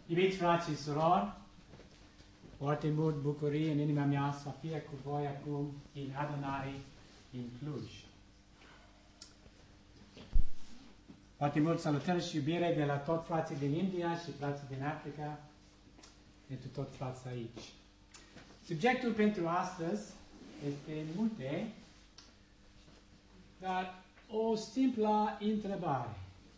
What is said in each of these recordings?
Iubiți frați și surori, foarte mult bucurie în inima mea să fie cu voi acum în adunare în Cluj. Foarte mult salutări și iubire de la toți frații din India și frații din Africa, pentru toți frații aici. Subiectul pentru astăzi este multe, dar o simplă întrebare.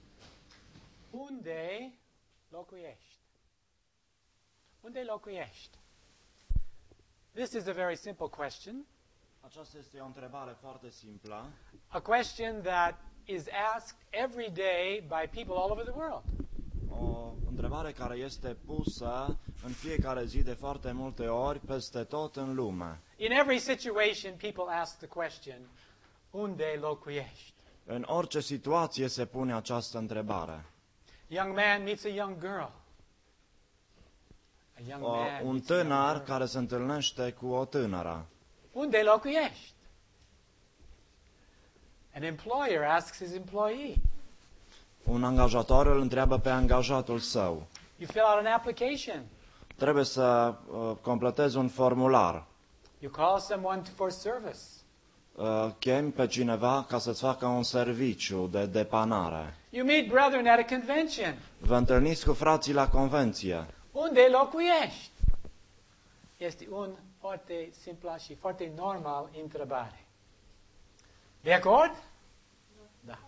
Unde locuiești? Unde locuiești? This is a very simple question. Aceasta este o întrebare foarte simplă. A question that is asked every day by people all over the world. O întrebare care este pusă în fiecare zi de foarte multe ori peste tot în lume. In every situation, people ask the question, unde locuiești? În orice situație se pune această întrebare. Young man meets a young girl. A young man Un meets a young tânăr girl. care se întâlnește cu o tânără. Unde locuiești? An employer asks his employee. Un angajator îl întreabă pe angajatul său. You fill out an application. Trebuie să completezi un formular. You call someone for service. Chemi pe cineva ca să-ți facă un serviciu de depanare. You meet brethren at a convention. Vă întâlniți cu frații la convenție. Unde locuiești? Este un foarte simplă și foarte normal întrebare. De acord? Da.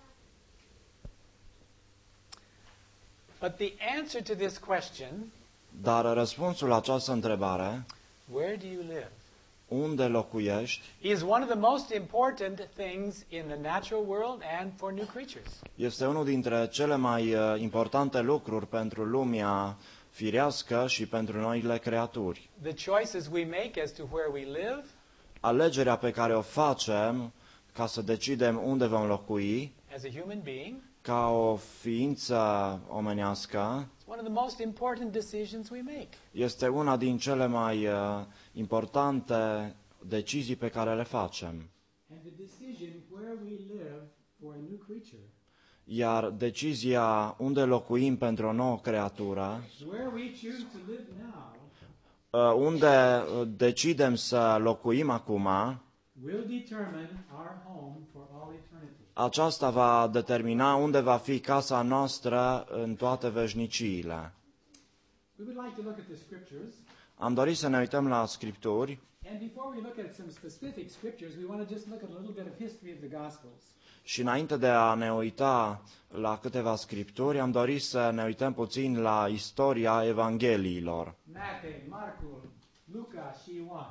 But the answer to this question, Dar răspunsul la această întrebare, where do you live, unde locuiești, is one of the most important things in the natural world and for new creatures. este unul dintre cele mai importante lucruri pentru lumea firească și pentru noile creaturi. The choices we make as to where we live Alegerea pe care o facem ca să decidem unde vom locui, as a human being, ca o ființă omenească, is one of the most important decisions we make. este una din cele mai importante decizii pe care le facem. And the decision where we live for a new creature, Iar decizia unde locuim pentru o nouă creatură, where we choose to live now, unde decidem să locuim acum, will determine our home for all eternity. aceasta va determina unde va fi casa noastră în toate veșniciile. We would like to look at the scriptures, Am dorit să ne uităm la Scripturi and before we look at some specific scriptures, we want to just look at a little bit of history of the Gospels. și înainte de a ne uita la câteva Scripturi, am dorit să ne uităm puțin la istoria Evangheliilor. Matthew, Marcul, Luca și Ioan.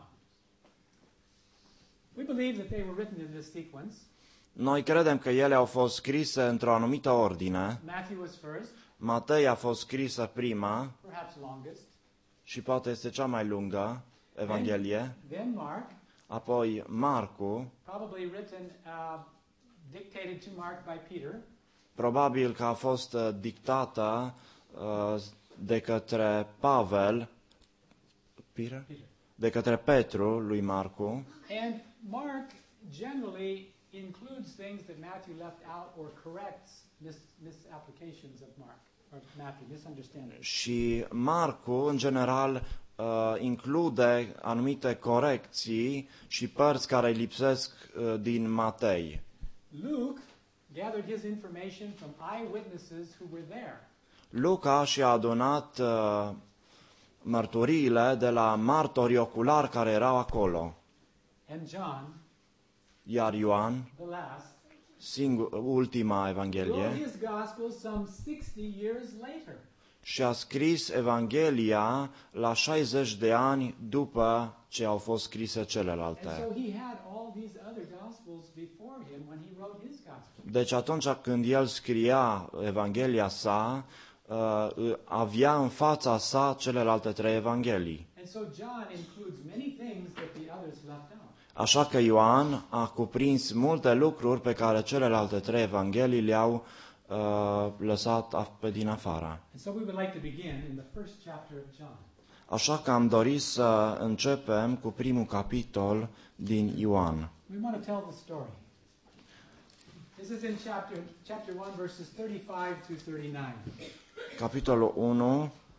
We believe that they were written in this sequence. Noi credem că ele au fost scrise într-o anumită ordine. Matthew was first, Matei a fost scrisă prima perhaps longest. și poate este cea mai lungă Evanghelie. Then Mark, Apoi Marcu, probably written, dictated to Mark by Peter. probabil că a fost dictată de către Pavel, Peter. de către Petru lui Marcu. And Mark generally includes things that Matthew left out or corrects misapplications of Mark, or Matthew, misunderstandings. Și Marcu, în general, include anumite corecții și părți care lipsesc din Matei. Luke gathered his information from eyewitnesses who were there. Luca și-a adunat mărturiile de la martori oculari care erau acolo. And John, Iar Ioan, the last, ultima wrote Evanghelie, his gospel some 60 years later. și-a scris Evanghelia la 60 de ani după ce au fost scrise And celelalte. so he had all these other gospels before him when he wrote his gospel. Deci atunci când el scria Evanghelia sa, avea în fața sa celelalte trei Evanghelii. And so John includes many things that the others left out. Așa că Ioan a cuprins multe lucruri pe care celelalte trei Evanghelii le-au lăsat pe din afară. And so we would like to begin in the first chapter of John. Așa că am dorit să începem cu primul capitol din Ioan. We want to tell the story. This is in chapter 1, verses 35 to 39. Capitolul 1,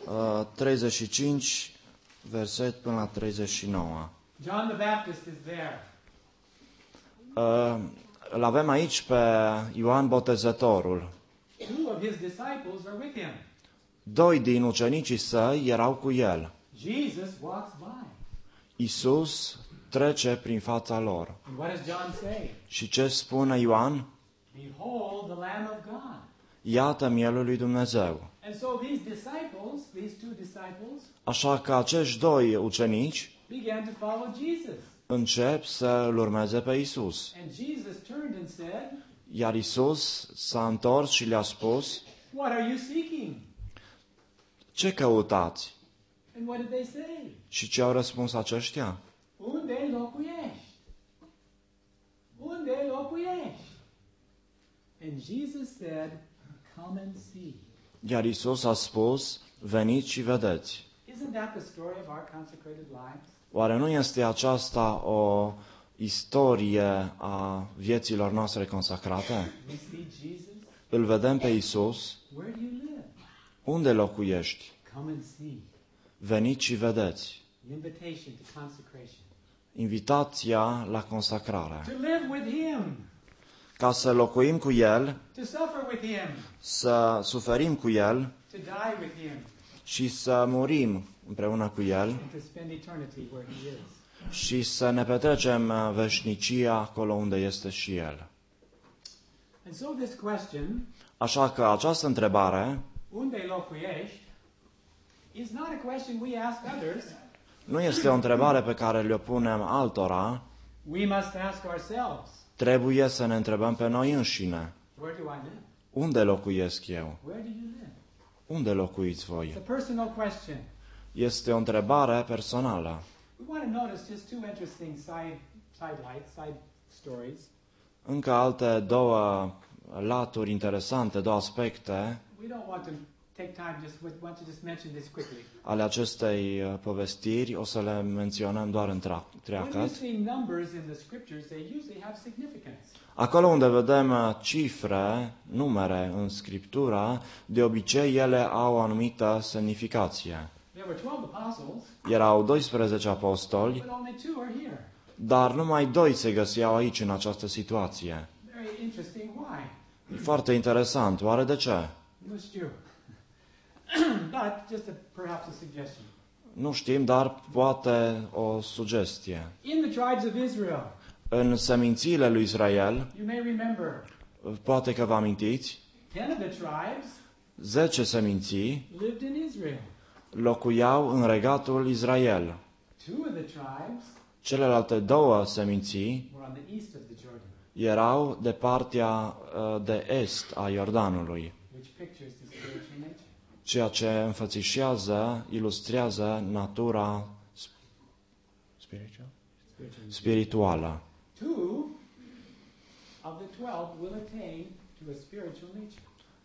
35, verset până la 39. John the Baptist is there. Îl avem aici pe Ioan Botezătorul. Two of his disciples are with him. Doi din ucenicii săi erau cu el. Jesus walks by. Iisus trece prin fața lor. And what does John say? Și ce spune Ioan? Behold the Lamb of God. Iată mielul lui Dumnezeu. And so these disciples, these two disciples, Așa că acești doi ucenici began to follow Jesus. încep să îl urmeze pe Iisus. And Jesus turned and said, Iar Iisus s-a întors și le-a spus, what are you seeking? ce căutați? And what did they say? Și ce au răspuns aceștia? Unde locuiești? Unde locuiești? And Jesus said, come and see. Iar Iisus a spus, veniți și vedeți. Isn't that the story of our consecrated lives? Oare nu este aceasta o istorie a vieților noastre consacrate? We see Jesus. Îl vedem pe Iisus. Where do you live? Unde locuiești? Come and see. Veniți și vedeți. The invitation to consecration. Invitația la consacrare. To live with Him. Ca să locuim cu El, To suffer with Him. să suferim cu El To die with Him. și să murim împreună cu El And to spend eternity where He is. și să ne petrecem veșnicia acolo unde este și El. And so this question, Așa că această întrebare unde locuiești, is not a question we ask others. nu este o întrebare pe care le-o punem altora, We must ask ourselves. trebuie să ne întrebăm pe noi înșine. Where do I live? Unde locuiesc eu? Where do you live? Unde locuiți It's voi? a personal question. Este o întrebare personală. We want to notice just two interesting side stories. Încă alte două laturi interesante, două aspecte We don't want to take time, want to just mention this quickly. ale acestei povestiri. O să le menționăm doar When you întreagăt. see numbers in the scriptures, they usually have significance. Acolo unde vedem cifre, numere în Scriptură, de obicei ele au o anumită semnificație. There were 12 apostles, Erau 12 apostoli, but only two are here. dar numai doi se găseau aici în această situație. Very interesting. Why? Foarte interesant. Oare de ce? Nu știu. But just perhaps a suggestion. Nu știm, dar poate o sugestie. In the tribes of Israel, În semințiile lui Israel, you may remember, poate că vă amintiți, 10 of the tribes 10 seminții lived in Israel. locuiau în regatul Israel. Two of the tribes Celelalte două seminții were on the east of the Jordan, erau de partea de est a Iordanului, which pictures the spiritual nature. ceea ce înfățișează, ilustrează natura spirituală. Two of the 12 will attain to a spiritual nature.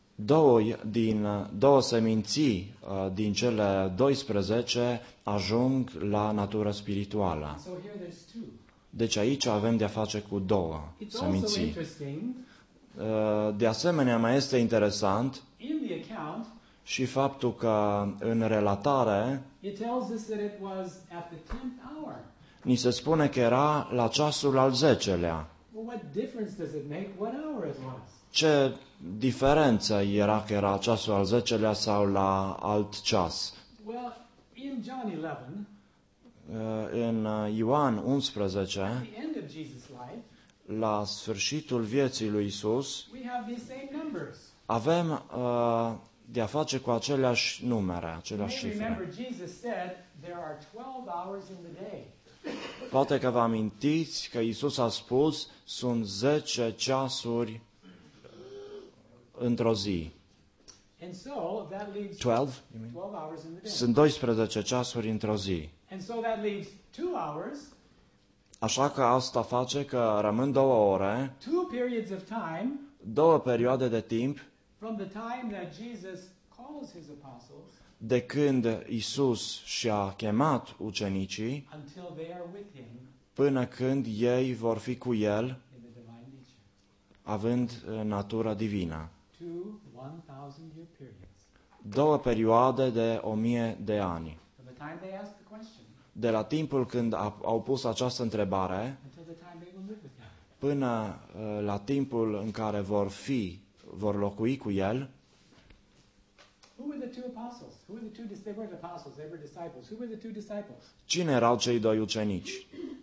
Două seminții din cele 12 ajung la natură spirituală. So here there's two. Deci aici avem de-a face cu două It's also seminții. interesting, De asemenea, mai este interesant in the account, și faptul că în relatare it tells us that it was at the 10th hour. ni se spune că era la ceasul al 10-lea. Well, what difference does it make what hour it was? Ce diferență era că era ceasul al 10-lea sau la alt ceas? Well, in John 11, În Ioan 11, at the end of Jesus' life, la sfârșitul vieții lui Isus, we have these same numbers. avem de a face cu aceleași numere, You aceleași may remember cifre. Jesus said there are 12 hours in the day. Poate că vă amintiți că Isus a spus, sunt 10 ceasuri într-o zi. And so that leaves 12? 12 hours in the day. Sunt 12 ceasuri într-o zi. And so that leaves 2 hours, Așa că asta face că rămân 2 ore, 2 periods of time 2 perioade de timp, from the time that Jesus calls his apostles de când Isus și-a chemat ucenicii, until they are with him până când ei vor fi cu El, in the divine nature. având natura divină. 2 1,000-year periods. 2 perioade de 1000 de ani. From the time they asked the question De la timpul când au pus această întrebare until the time they will live with him. până la timpul în care vor locui cu el. Who were the two apostles? Who were the two? They weren't apostles. They were disciples. Who were the two disciples? Cine erau cei 2 ucenici?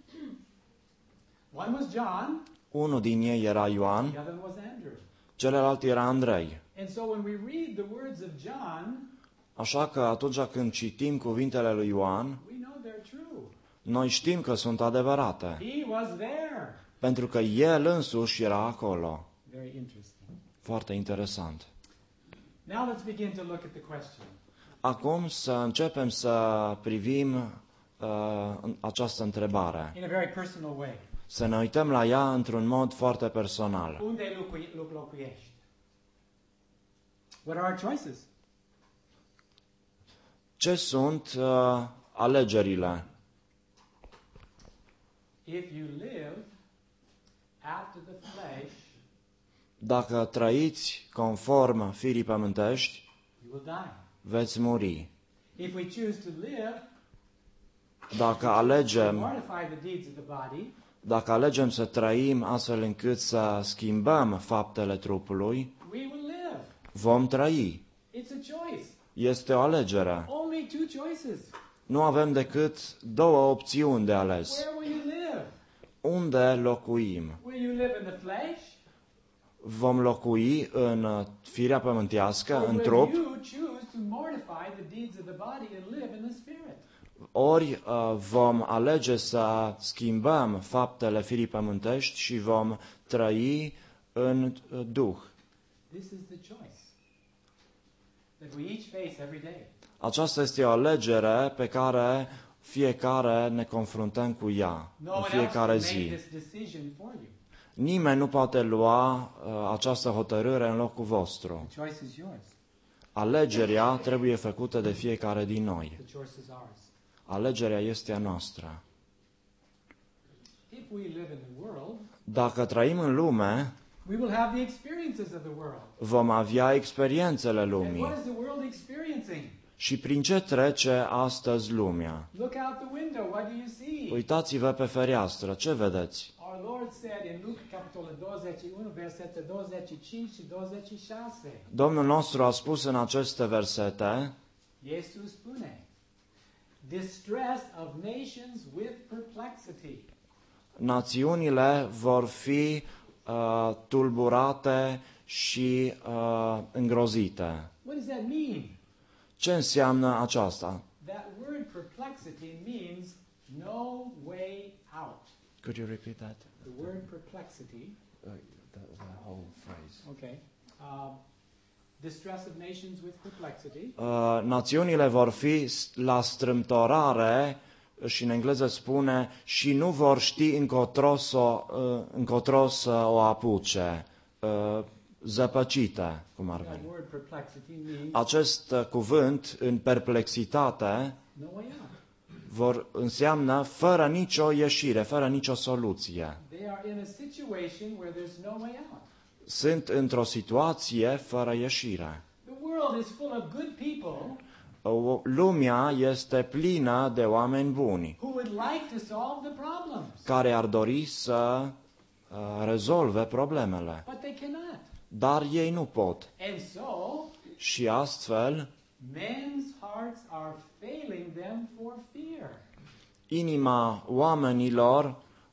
One was John. Unul din ei era Ioan, The other one was Andrew. celălalt era Andrei. And so when we read the words of John, Așa că atunci când citim cuvintele lui Ioan, we know they're true. noi știm că sunt adevărate, He was there. pentru că el însuși era acolo. Very interesting. Foarte interesant. Now let's begin to look at the question. Acum să începem să privim această întrebare. In a very personal way. Să ne uităm la ea într-un mod foarte personal. Unde locuiești? What are our choices? Ce sunt alegerile? If you live after the flesh, Dacă trăiți conform firii pământești, you will die. veți muri. If we choose to live Dacă to alegem, mortify the deeds of the body, dacă alegem să trăim astfel încât să schimbăm faptele trupului, we will live. vom trăi. It's a choice. Este o alegere. Only two choices. Nu avem decât 2 opțiuni de ales. Where will you live? Unde locuim? Will you live in the flesh? Vom locui în firea pământească, Or în will trup, you choose to mortify the deeds of the body and live in the spirit? ori vom alege să schimbăm faptele firii pământești și vom trăi în Duh. This is the choice that we each face every day. Aceasta este o alegere pe care fiecare ne confruntăm cu ea No în one else fiecare can make zi. this decision for you. Nimeni nu poate lua această hotărâre în locul vostru. The choice is yours. Alegerea trebuie făcută de fiecare din noi. The choice is ours. Alegerea este a noastră. If we live in the world, Dacă trăim în lume, we will have the experiences of the world. vom avea experiențele And lumii. what is the world experiencing? Și prin ce trece astăzi lumea? Look out the window. What do you see? Uitați-vă pe fereastră, ce vedeți? Our Lord said in Luke capitolul 21, versete 25 și 26. Domnul nostru a spus în aceste versete, Iisus spune, distress of nations with perplexity. națiunile vor fi tulburate și îngrozite. What does that mean? Ce înseamnă aceasta? That word perplexity means no way out. Could you repeat that? The word perplexity, The whole phrase. okay. Distress of nations with perplexity. Națiunile vor fi la strâmtorare și în engleză spune și nu vor ști încotro să o apuce, zăpăcite, cum ar That veni. word perplexity means Acest cuvânt în perplexitate no way out. înseamnă fără nicio ieșire, fără nicio soluție. They are in a situation where there's no way out. Sunt într-o situație fără ieșire. The world is full of good people Lumea este plină de oameni buni who would like to solve the problems, care ar dori să rezolve problemele, but they cannot. dar ei nu pot. And so, Și astfel, men's hearts are failing them for fear. inima oamenilor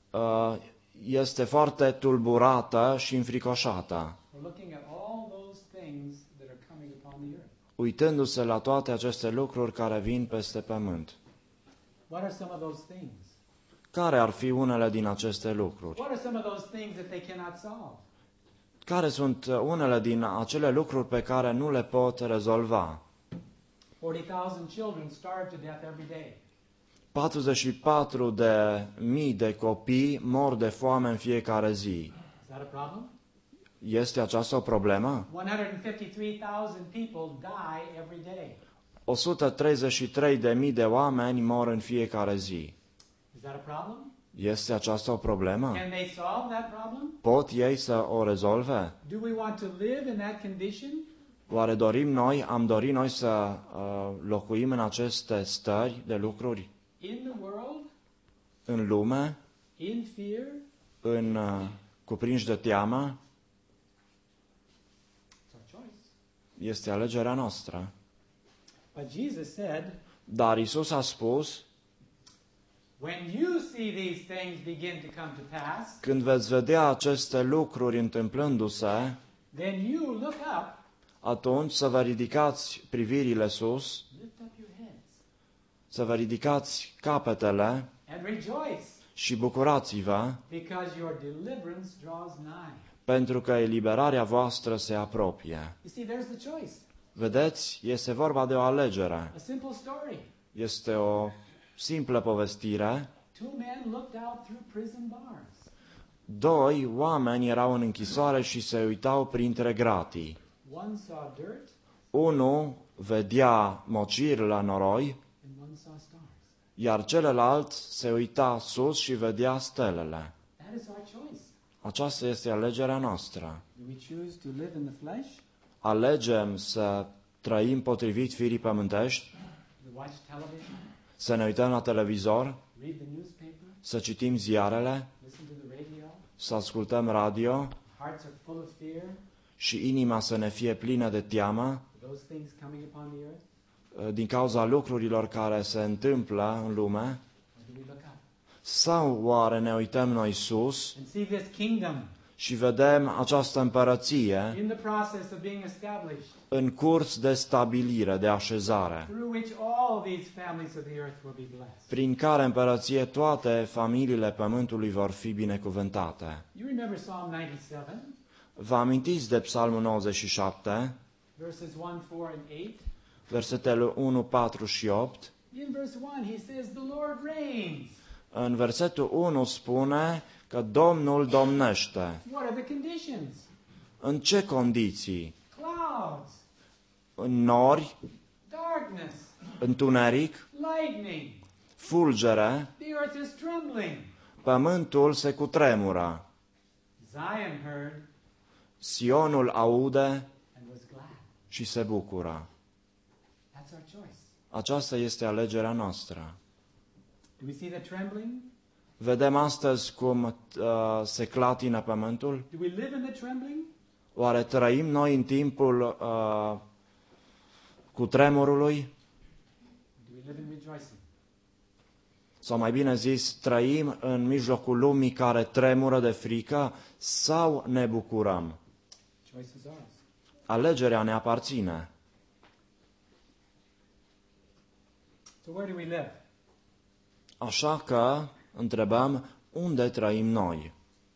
este foarte tulburată și înfricoșată, We're looking at all those things that are coming upon the earth. uitându-se la toate aceste lucruri care vin peste pământ. What are some of those things? Care ar fi unele din aceste lucruri? What are some of those things that they cannot solve? Care sunt unele din acele lucruri pe care nu le pot rezolva? 40,000 children starve to death every day. 44.000 de copii mor de foame în fiecare zi. Is that a problem? Este aceasta o problemă? 153,000 people die every day. 133.000 de oameni mor în fiecare zi. Is that a problem? Este aceasta o problemă? Can they solve that problem? Pot ei să o rezolve? Do we want to live in that condition? Oare am dorit noi să locuim în aceste stări de lucruri In the world, în lume, in fear, în cuprinși de teamă? it's our choice. Este alegerea noastră. But Jesus said, Dar Isus a spus, when you see these things begin to come to pass, când veți vedea aceste lucruri întâmplându-se, then you look up, atunci să vă ridicați privirile sus, lift up your heads, să vă ridicați capetele and rejoice, și bucurați-vă, because your deliverance draws nigh. pentru că eliberarea voastră se apropie. You see, there's the choice. Vedeți, este vorba de o alegere. A simple story. Este o simplă povestire. Two men looked out through prison bars. Doi oameni erau în închisoare și se uitau printre gratii. One saw dirt, Unul vedea mociri la noroi, and one saw stars. iar celălalt se uita sus și vedea stelele. That is our choice. Aceasta este alegerea noastră. Do we choose to live in the flesh, Alegem să trăim potrivit firii pământești, to watch television, să ne uităm la televizor, read the newspaper, să citim ziarele, listen to the radio? să ascultăm radio Hearts are full of fear și inima să ne fie plină de teamă for those things coming upon the earth? din cauza lucrurilor care se întâmplă în lume? Or do we look up Sau oare ne uităm noi sus and see this kingdom și vedem această împărăție in the process of being established, în curs de stabilire, de așezare, through which all these families of the earth will be blessed? prin care împărăție toate familiile pământului vor fi binecuvântate? You remember Psalm 97, Vă amintiți de Psalmul 97, verses 1, 4, and 8? versetele 1, 4 și 8? In verse 1, he says, the Lord reigns. În versetul 1 spune că Domnul domnește. What are the conditions? În ce condiții? Clouds, În nori, darkness, întuneric, lightning. fulgere, The earth is trembling. pământul se cutremură. Zion heard Sionul aude and was glad. și se bucură. That's our choice. Aceasta este alegerea noastră. Do we see the trembling? Vedem astăzi cum se clatină pământul? Do we live in the trembling? Oare trăim noi în timpul cutremurului? Do we live in rejoicing? Sau mai bine zis, trăim în mijlocul lumii care tremură de frică sau ne bucurăm? Choice is ours. Alegerea ne aparține. So where do we live? Așa că întrebăm, unde trăim noi?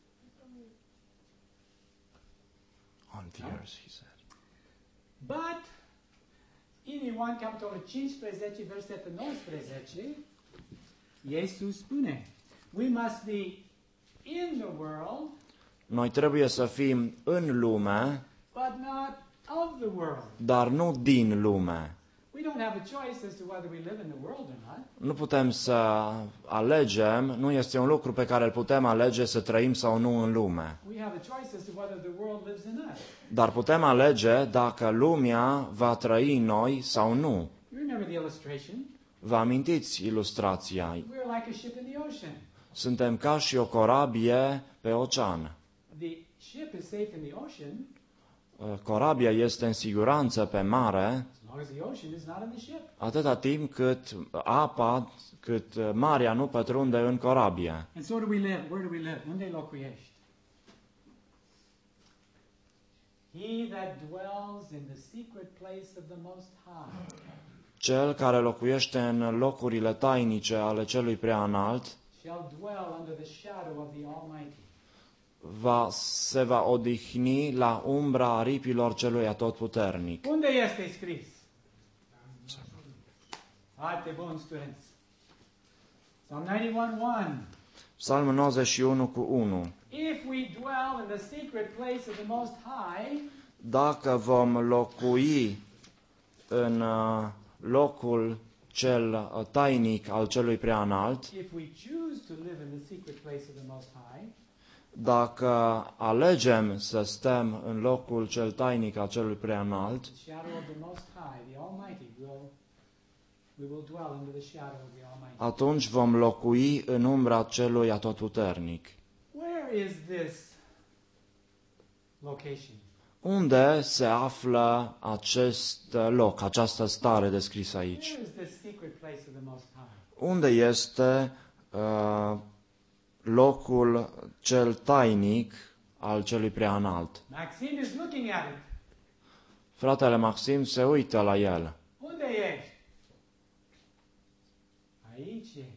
On the earth, he said. But, in Ioan capitolul 15, versetul 19, Iisus spune, we must be in the world, Noi trebuie să fim în lume, but not of the world. dar nu din lume. We don't have a choice as to whether we live in the world or not. Nu putem să alegem, nu este un lucru pe care îl putem alege să trăim sau nu în lume. We have a choice as to whether the world lives in us. Dar putem alege dacă lumea va trăi în noi sau nu. You remember the illustration? Vă amintiți ilustrația? We're like a ship in the ocean. Suntem ca și o corabie pe ocean. The ship is safe in the ocean Corabia este în siguranță pe mare as long as the ocean is not in the ship. atâta timp cât marea nu pătrunde în corabie. And so do we live. Where do we live? Unde locuiești? He that dwells in the secret place of the Most High Cel care locuiește în locurile tainice ale Celui Preaînalt shall dwell under the shadow of the Almighty. se va odihni la umbra aripilor Celui Atotputernic. Unde este scris? Foarte bun, studenți. Psalm 91:1. Psalmul 91 cu 1. If we dwell in the secret place of the Most High, Dacă vom locui în locul cel tainic al Celui Preaînalt, if we choose to live in the secret place of the Most High, Dacă alegem să stăm în locul cel tainic al celui preanalt, the shadow of the Most High, the Almighty, we will dwell under the shadow of the Almighty. atunci vom locui în umbra celui atotputernic. Where is this location? Unde se află acest loc, această stare descrisă aici? Where is this secret place of the Most High? Unde este locul cel tainic al celui preanalt? Maxim is looking at it. Fratele Maxim se uită la el. Unde ești? Aici ești.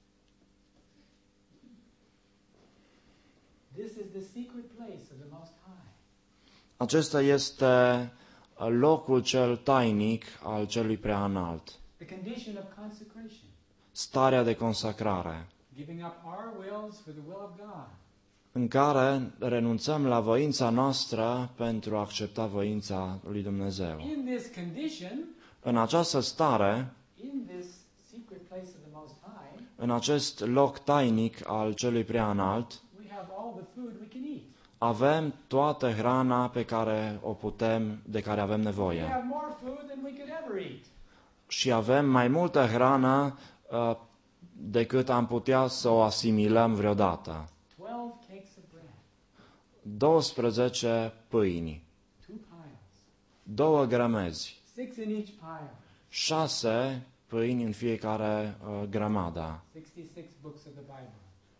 This is the secret place of the Most High. Acesta este locul cel tainic al celui preanalt. The condition of consecration. Starea de consacrare, Giving up our wills for the will of God. în care renunțăm la voința noastră pentru a accepta voința lui Dumnezeu. In this condition, În această stare, in this secret place of the Most High, în acest loc tainic al celui preanalt, we have all the food we can eat. avem toată hrana de care avem We nevoie. have more food than we could ever eat. Și avem mai multă hrană decât am putea să o asimilăm vreodată. 12 cakes of bread, 12 pâini, 2 piles, 2 grămezi, 6 in each pile, 6 pâini în fiecare grămadă, 66 books of the Bible.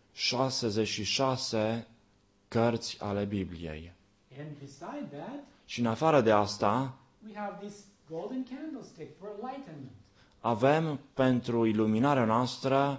66 cărți ale Bibliei. And beside that, Și în afară de asta, we have this golden candlestick for enlightenment. avem pentru iluminarea noastră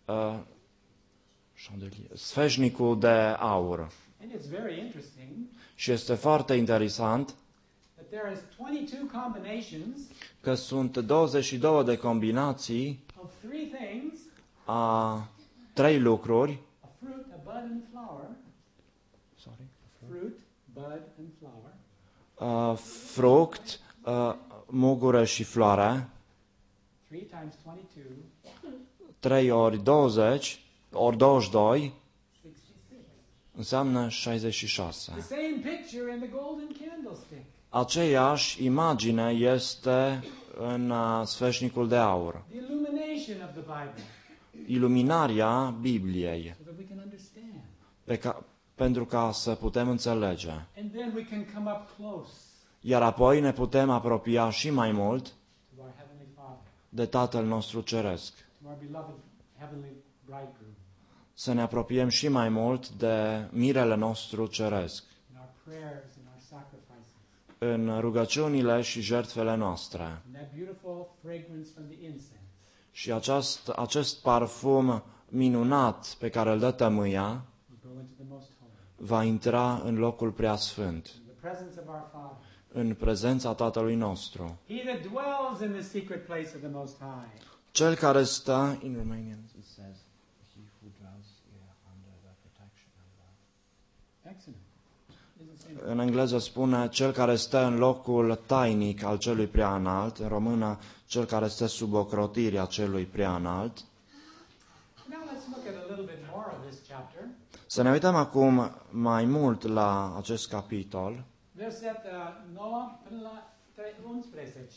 sfeșnicul de aur. And it's very interesting Și este foarte interesant that there is 22 combinations că sunt 22 de combinații of 3 things: a 3 lucruri, a fruit, a bud, and a flower. Fruit, bud, and flower. fruct, mugură și floare, 3 times 22, 3 ori 20, ori 22, 66. înseamnă 66. The same picture in the golden candlestick. Aceeași imagine este în sfeșnicul de aur. The illumination of the Bible, Iluminarea Bibliei, so that we can understand. pentru ca să putem înțelege. And then we can come up close Iar apoi ne putem apropia și mai mult to our Heavenly Father, de Tatăl nostru Ceresc. to our beloved Heavenly Bridegroom, Să ne apropiem și mai mult de mirele nostru Ceresc, in our prayers and our sacrifices, în rugăciunile și jertfele noastre. and that beautiful fragrance from the incense Și acest parfum minunat pe care îl dă tămâia will go into the Most Holy, va intra în locul preasfânt, in the presence of our Father. în prezența Tatălui nostru. He that dwells in the secret place of the Most High. Cel care stă, in Romanian it says, he who dwells under the protection of God. Excellent. Isn't it? În engleză spune, cel care stă în locul tainic al celui preanalt, în română, cel care stă sub ocrotirea celui preanalt. Now let's look at a little bit more of this chapter. Să ne uităm acum mai mult la acest capitol, Verset 9 până la 11.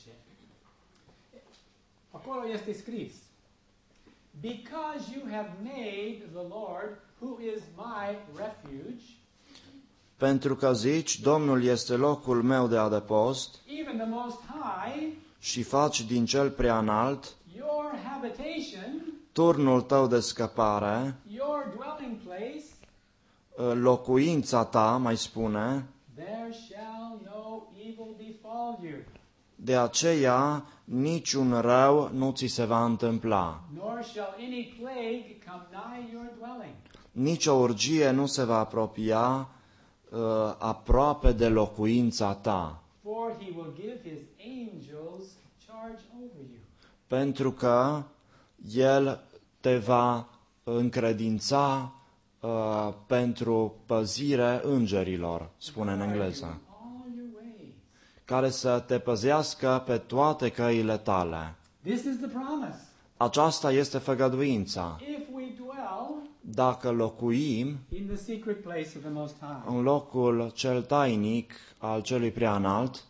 Acolo este scris: Because you have made the Lord, who is my refuge, pentru că zici, Domnul este locul meu de adăpost even the Most High, și faci din cel preanalt your habitation, turnul tău de scăpare, your dwelling place, locuința ta, mai spune, there shall no evil befall you, de aceea niciun rău nu ți se va întâmpla, nor shall any plague come nigh your dwelling. nici o urgie nu se va apropia aproape de locuința ta, For he will give his angels charge over you. pentru că El te va încredința pentru păzire îngerilor, spune în engleză, All your ways. care să te păzească pe toate căile tale. This is the promise. Aceasta este făgăduința. If we dwell dacă locuim in the secret place of the Most High. în locul cel tainic al celui preanalt.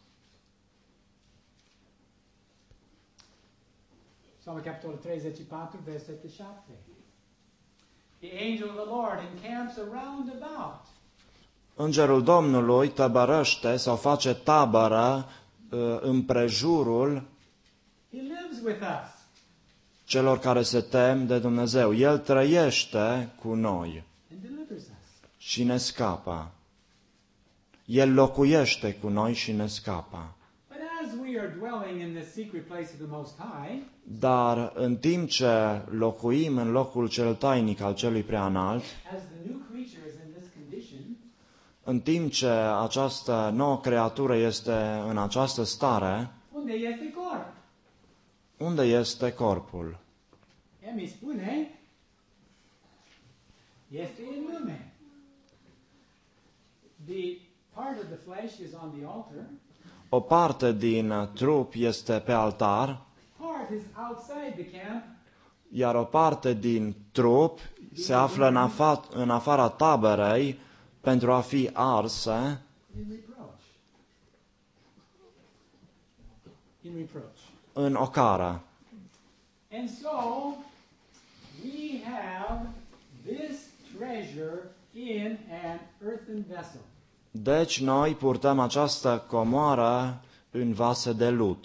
Psalmul capitolul 34, versetul 7. The angel of the Lord encamps around about. Îngerul Domnului tăbărăște sau face tabără împrejurul He lives with us. celor care se tem de Dumnezeu. El trăiește cu noi And delivers us. și ne scapă. El locuiește cu noi și ne scapă. But as we are dwelling in the secret place of the Most High, Dar în timp ce locuim în locul cel tainic al celui preanalt, as the new creature is in this condition, în timp ce această nouă creatură este în această stare, unde este corp? unde este corpul? Emi spune, este în lume. The part of the flesh is on the altar, O parte din trup este pe altar, part is outside the camp, iar o parte din trup se află în afara taberei pentru a fi arsă in reproach. In reproach. în ocară. And so, we have this treasure in an earthen vessel. Deci noi purtăm această comoară în vase de lut.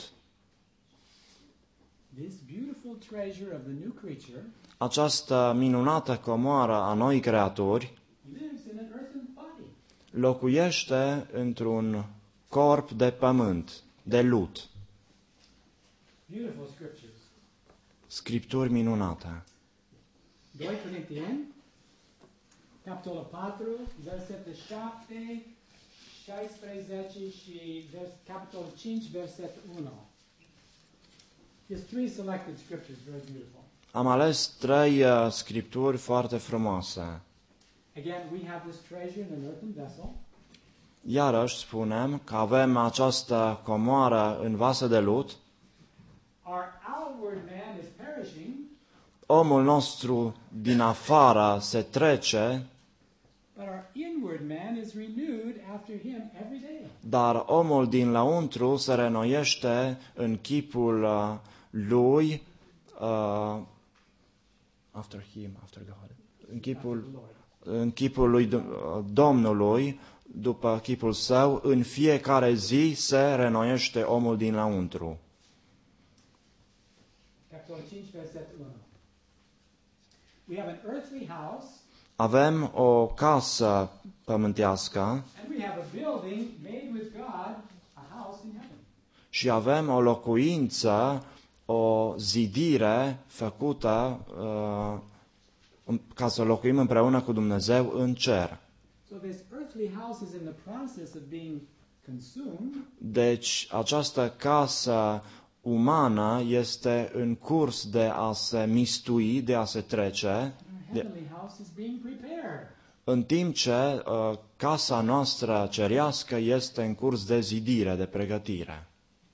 This beautiful treasure of the new creature Această minunată comoară a noii creaturi lives in an earthen body. locuiește într-un corp de pământ, de lut. Beautiful scriptures. Scripturi minunate. 2 Corinteni, capitolul 4, versetul 7, 16 și capitolul 5, versetul 1. There's three selected scriptures, very beautiful. Am ales 3 scripturi foarte frumoase. Again, we have this treasure in an earthen vessel. Iarăși spunem că avem această comoară în vase de lut. Our outward man is perishing, Omul nostru din afară se trece, but our inward man is renewed after him every day. dar omul din lăuntru se reînnoiește în chipul lui, after God, în chipul lui Domnului, după chipul său, în fiecare zi se reînnoiește omul din lăuntru. Capitolul 5, versetul 1. We have an earthly house, Avem o casă pământească and we have a building made with God, a house in heaven. și avem o locuință, o zidire făcută ca să locuim împreună cu Dumnezeu în cer. So this earthly house is in the process of being consumed, Deci această casă umană este în curs de a se mistui, de a se trece, and our heavenly house is being prepared. în timp ce casa noastră cerească este în curs de zidire, de pregătire.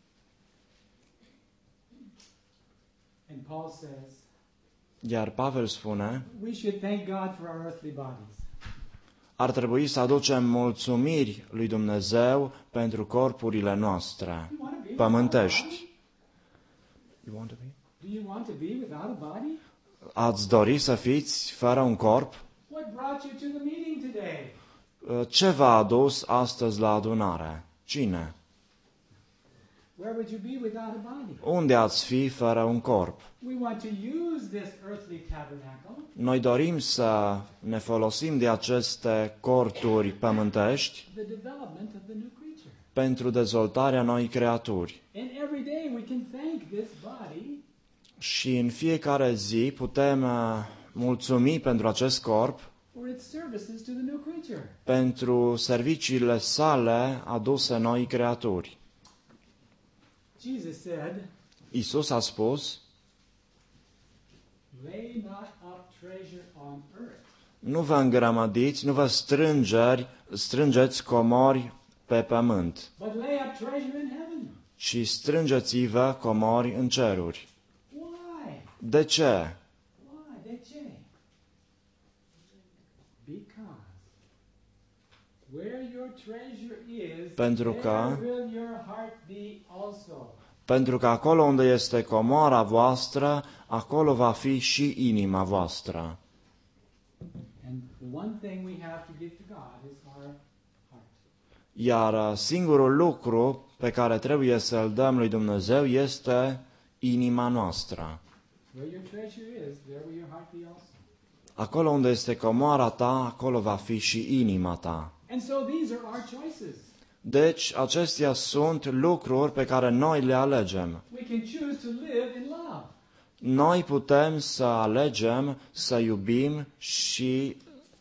And Paul says, Iar Pavel spune, we should thank God for our earthly bodies. ar trebui să aducem mulțumiri lui Dumnezeu pentru corpurile noastre You want to be pământești. Do you want to be without a body? Ați dori să fiți fără un corp? What brought you to the meeting today? Ce v-a adus astăzi la adunare? Cine? Where would you be without a body? Unde ați fi fără un corp? We want to use this earthly tabernacle Noi dorim să ne folosim de aceste corturi pământești for the development of the new creature. pentru dezvoltarea noii creaturi. And every day we can thank this body Și în fiecare zi putem mulțumi pentru acest corp, for its services to the new creature. pentru serviciile sale aduse noii creaturi. Jesus said, Isus a spus, lay not up treasure on earth, nu vă îngrămădiți, nu vă strângeți comori pe pământ, but lay up treasure in heaven. ci strângeți-vă comori în ceruri. Why? De ce? Why? De ce? Where your treasure is, Pentru că- there will your heart be also. Pentru că acolo unde este comoara voastră, acolo va fi și inima voastră. And the one thing we have to give to God is our heart. Iar singurul lucru pe care trebuie să-l dăm lui Dumnezeu este inima noastră. Where your treasure is, there will your heart be also. Acolo unde este comoara ta, acolo va fi și inima ta. And so these are our choices. Deci, acestea sunt lucruri pe care noi le alegem. We can choose to live in love. Noi putem să alegem să iubim și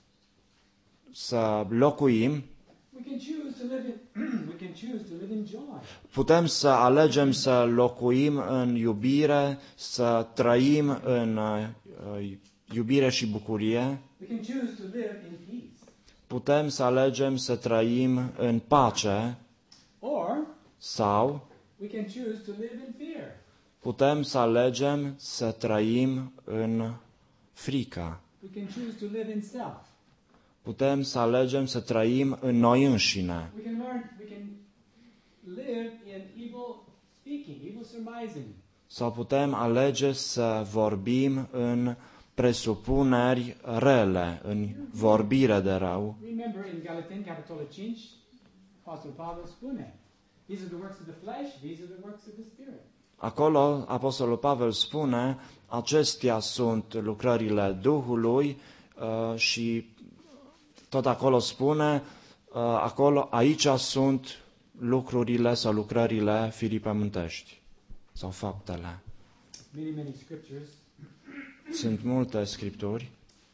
să locuim. We can choose to live in we can choose to live in joy. Putem să alegem să locuim în iubire, să trăim în iubire și bucurie. We can choose to live in peace. Putem să alegem să trăim în pace Or sau we can choose to live in fear. putem să alegem să trăim în frică. We can choose to live in self. Putem să alegem să trăim în noi înșine. We can live in evil speaking, evil surmising. Sau putem alege să vorbim în presupuneri rele, în vorbire de rău. Remember in Galateni, capitolul 5, Apostolul Pavel spune, these are the works of the flesh, these are the works of the Spirit. Acolo, Apostolul Pavel spune, acestea sunt lucrările Duhului și tot acolo spune, aici sunt lucrurile sau lucrările firii pământești sau faptele. Many scriptures. Sunt multe scripturi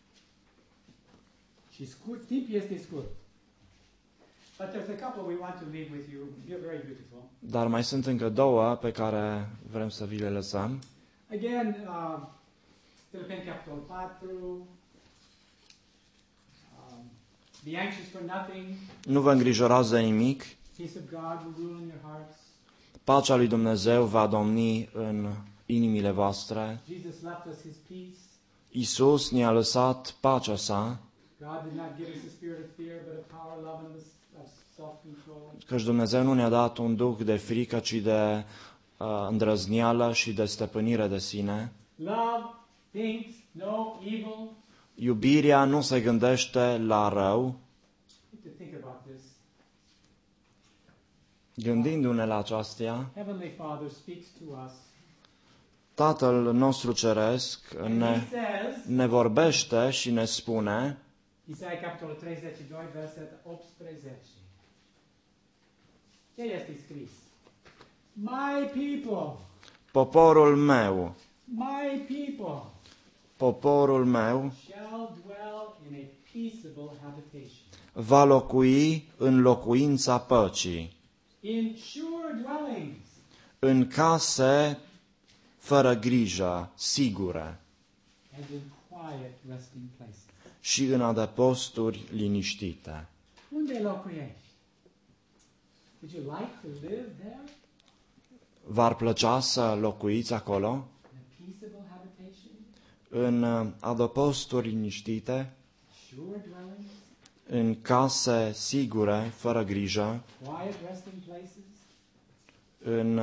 Și scurt, timp este scurt. But there's a couple we want to leave with you. They're very beautiful. dar mai sunt încă două pe care vrem să vi le lăsăm. Again, Filipeni capitolul 4. Be anxious for nothing. Nu vă îngrijorați de nimic. Peace of God will rule in your hearts. Pacea lui Dumnezeu va domni în inimile voastre. Jesus left us his peace. Iisus ne-a lăsat pacea sa, God did not give us a spirit of fear, but of power, love, and of self-control. căci Dumnezeu nu ne-a dat un duh de frică, ci de îndrăzneală și de stăpânire de sine. Love thinks no evil. Iubirea nu se gândește la rău. You need to think about this. Gândindu-ne la aceasta, Heavenly Father speaks to us. Tatăl nostru Ceresc And he says, ne vorbește și ne spune, Isaia capitolul 32, verset 18. Ce este scris? My people, poporul meu, poporul meu shall dwell in a peaceable habitation. va locui în locuința păcii, In sure dwellings. în case fără grijă, sigure And in quiet resting places. și în adăposturi liniștite. Unde locuiești? Would you like to live there? V-ar plăcea să locuiți acolo, In a peaceable habitation? în adăposturi liniștite, Sure dwellings? în case sigure, fără grijă, Quiet resting places? în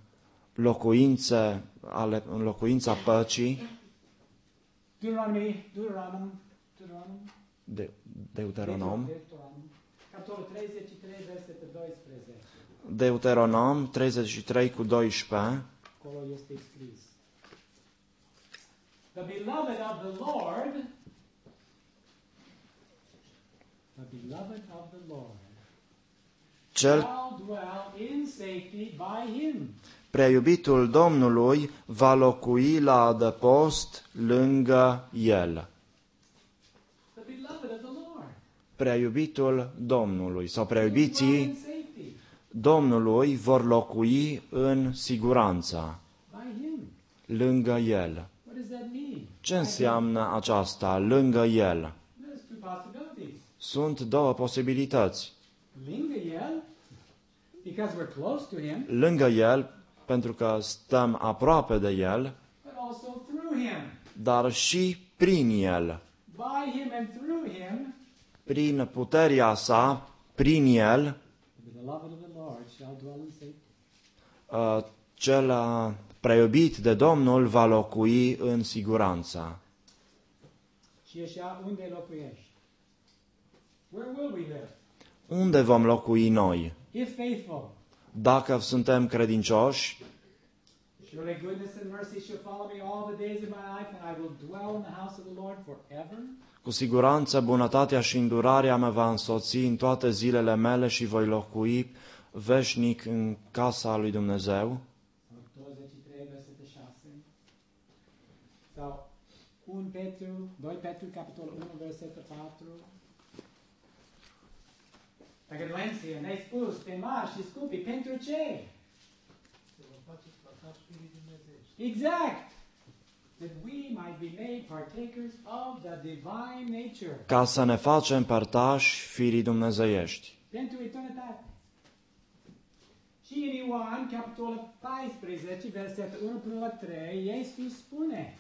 în locuința păcii, Deuteronom. Deuteronom, Capitolul 33, versetul 12. Deuteronom 33 cu 12, Acolo este scris. The beloved of the Lord, cel shall dwell in safety by him. prea iubitul Domnului va locui la adăpost lângă el. The beloved of the Lord. Prea iubitul Domnului sau prea Will dwell iubiții in safety Domnului vor locui în siguranță by him. lângă el. What does that mean? Ce înseamnă aceasta, lângă el? There's two possibilities. Sunt două posibilități. Lângă el, because we're close to him, Lângă el, pentru că stăm aproape de el, but also through him. dar și prin el. By him and through him, Prin puterea sa prin el, the beloved of the Lord shall dwell in safety. cel preiubit de Domnul va locui în siguranță. Și așa, unde locuiești? Where will we live? Unde vom locui noi? If faithful, Dacă suntem credincioși, surely goodness and mercy shall follow me all the days of my life, and I will dwell in the house of the Lord forever. cu siguranță bunătatea și îndurarea mă va însoți în toate zilele mele și voi locui veșnic în casa lui Dumnezeu. 23, versetul 6. Sau 1 Petru, 2 Petru, capitolul 1, versetul 4. Dacă Lenție ne-ai spus, pe mari și scumpii, pentru ce? Exact! That we might be made partakers of the divine nature. Ca să ne facem părtași firii dumnezeiești. Pentru eternitate. Și în Ioan, capitolul 14, versetul 1 până la 3, Iisus spune: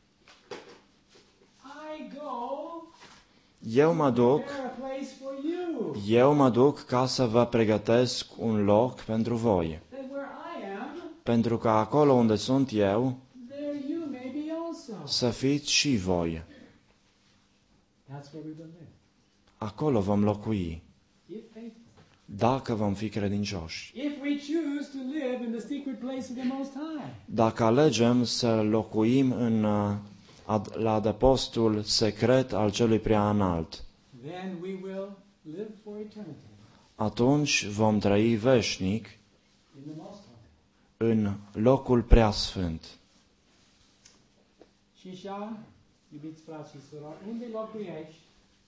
I go Eu mă duc, prepare a place for you, eu mă duc ca să vă pregătesc un loc pentru voi. that where I am, Pentru că acolo unde sunt eu, there you may be also. să fiți și voi. That's where we will live. Acolo vom locui, If faithful. dacă vom fi credincioși. If we choose to live in the secret place of the Most High. Dacă alegem să locuim la adăpostul secret al celui prea înalt, Then we will live for eternity atunci vom trăi veșnic in the Most High. în locul prea sfânt. Și așa, iubiți frați și surori, unde locuiești?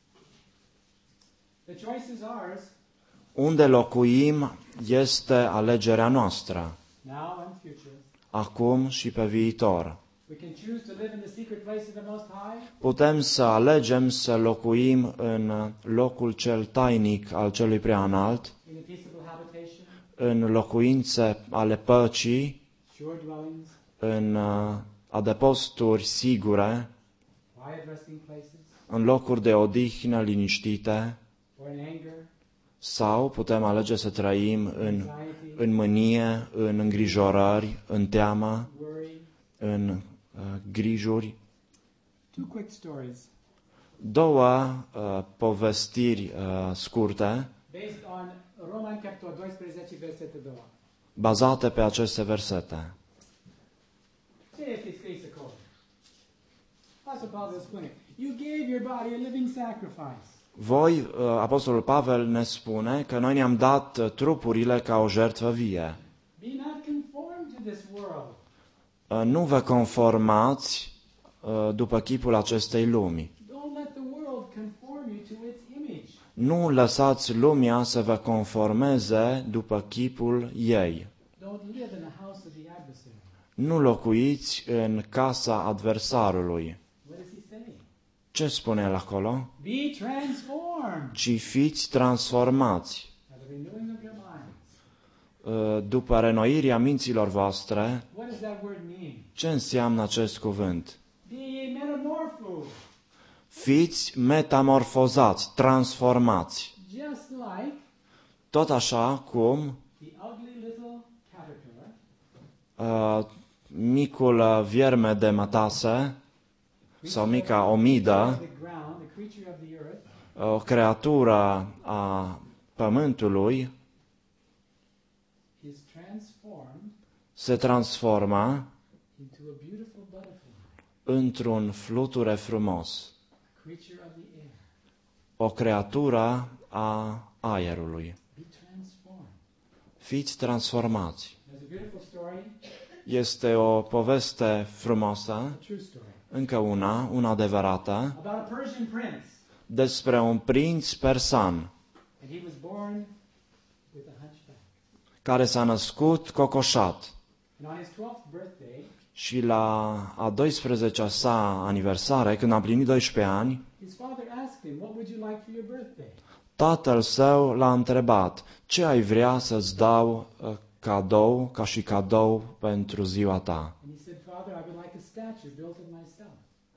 The choice is ours, Unde locuim este alegerea noastră, now and future. acum și pe viitor. We can choose to live in the secret place of the Most High, Putem să alegem să locuim în locul cel tainic al celui prea înalt, in a peaceable habitation, în locuințe ale păcii, sure dwellings, în adăposturi sigure, quiet resting places, în locuri de odihnă liniștite, or in anger, sau putem alege să trăim anxiety, în mânie, în îngrijorări, în teamă, worry. în grijuri. Two quick stories Două povestiri scurte, based on Roman capitol 12, versetul 2. bazate pe aceste versete. Ce este scris acolo? Asta Pavel spune. You gave your body a living sacrifice. Voi, Apostolul Pavel ne spune că noi ne-am dat trupurile ca o jertfă vie. Be not conformed to this world. Nu vă conformați după chipul acestei lumi. Don't let the world conform you to its image. Nu lăsați lumea să vă conformeze după chipul ei. Don't live in the house of the adversary. Nu locuiți în casa adversarului. What does he say? Ce spune el acolo? Be transformed Ci fiți transformați by the renewing of your minds. după renoirea minților voastre. What does that word mean? Ce înseamnă acest cuvânt? Be metamorpho. Fiți metamorfozați, transformați. Just like Tot așa cum the ugly little caterpillar micul vierme de mătase sau mica omidă, the ground, the creature of the earth, o creatură a pământului, is transformed se transformă into a beautiful butterfly, într-un fluture frumos, a creature of the air. o creatură a aerului. Be transformed. Fiți transformați. There's a beautiful story, Este o poveste frumoasă, a true story, încă una adevărată, about a Persian prince. despre un prinț persan And he was born with a hunchback. care s-a născut cocoșat And on his 12th birthday, și la a 12-a sa aniversare, când a plinit 12 ani, his father asked him, what would you like for your birthday? tatăl său l-a întrebat: ce ai vrea să-ți dau ca și cadou pentru ziua ta? And he said, Father, I would like a statue built of myself.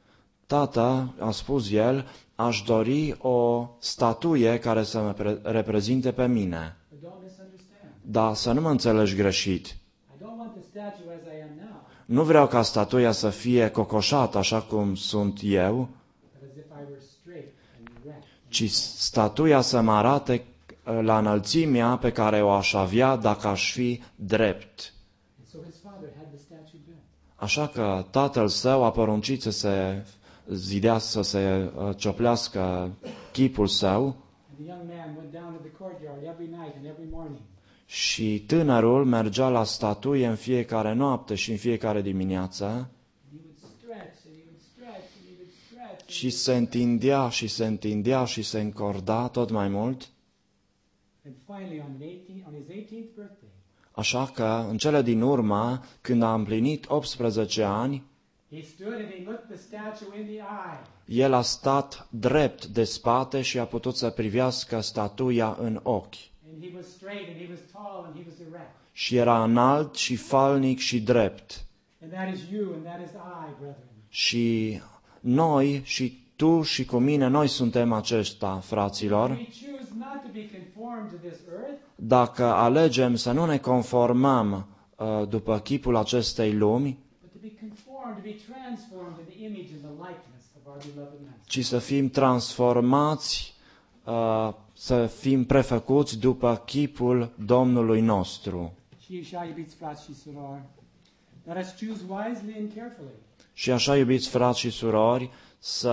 Tată, a spus el, aș dori o statuie care să mă reprezinte pe mine. But don't misunderstand. Dar să nu mă înțelegi greșit. I don't want the statue as I am now, Nu vreau ca statuia să fie cocoșată așa cum sunt eu, but as if I were straight and erect. ci statuia să mă arate la înălțimea pe care o aș avea dacă aș fi drept. And so his father had the statue built. Așa că tatăl său a poruncit să se zidească, să se cioplească chipul său And the young man went down to the courtyard every night and every morning. și tânărul mergea la statuie în fiecare noapte și în fiecare dimineață And he would stretch and he would stretch and he would stretch. și se întindea și se întindea și se încorda tot mai mult. And finally on his 18th birthday, Așa că, în cele din urmă, când a împlinit 18 ani, he stood and he looked the statue in the eye. el a stat drept de spate și a putut să privească statuia în ochi. And he was straight and he was tall and he was erect. Și era înalt și falnic și drept. And that is you and that is I, brethren. Și noi și tu și cu mine, noi suntem aceștia, fraților. We choose not to be conformed to this earth, Dacă alegem să nu ne conformăm după chipul acestei lumi, but to be conformed, to be transformed in the image and the likeness of our beloved Master. ci să fim transformați, să fim prefăcuți după chipul Domnului nostru. Și așa, iubiți frați și surori, let us choose wisely and carefully. Și așa, iubiți frați și surori, să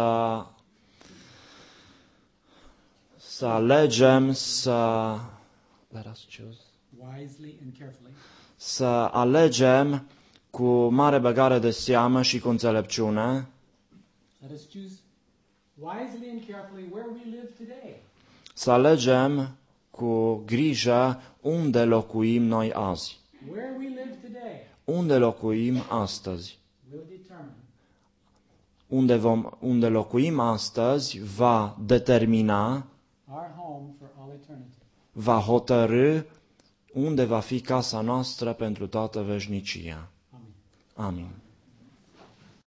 alegem let us choose. Wisely and carefully. Să alegem cu mare băgare de seamă și cu înțelepciune, Let us choose wisely and carefully where we live today. să alegem cu grijă unde locuim noi azi. Where we live today Unde locuim astăzi. will determine Unde locuim astăzi va determina, our home for all eternity. va hotărî unde va fi casa noastră pentru toată veșnicia. Amen. Amin.